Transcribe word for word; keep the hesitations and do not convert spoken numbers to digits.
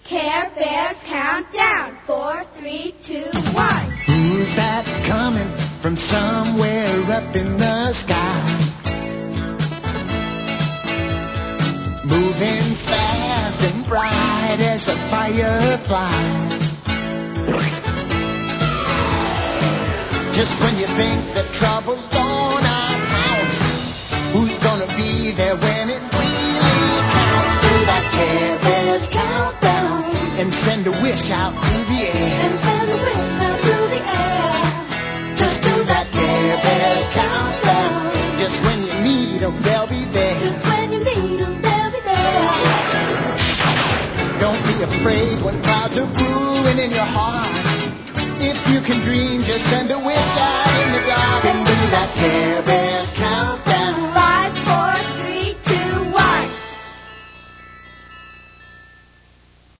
Care Bears countdown. Four, three, two, one. Who's that coming from somewhere up in the sky? Moving fast and bright as a firefly. Just when you think that trouble's gone out, who's gonna be there when it really counts? Do that Care Bears countdown and send a wish out through the air. And send a wish out through the air. Just do that Care Bears countdown. Just when you need 'em, they'll be there. Just when you need 'em, they'll be there. Don't be afraid when clouds are brewing in your heart. If you can dream, just send a wish out in the dark and do that Care Bears countdown.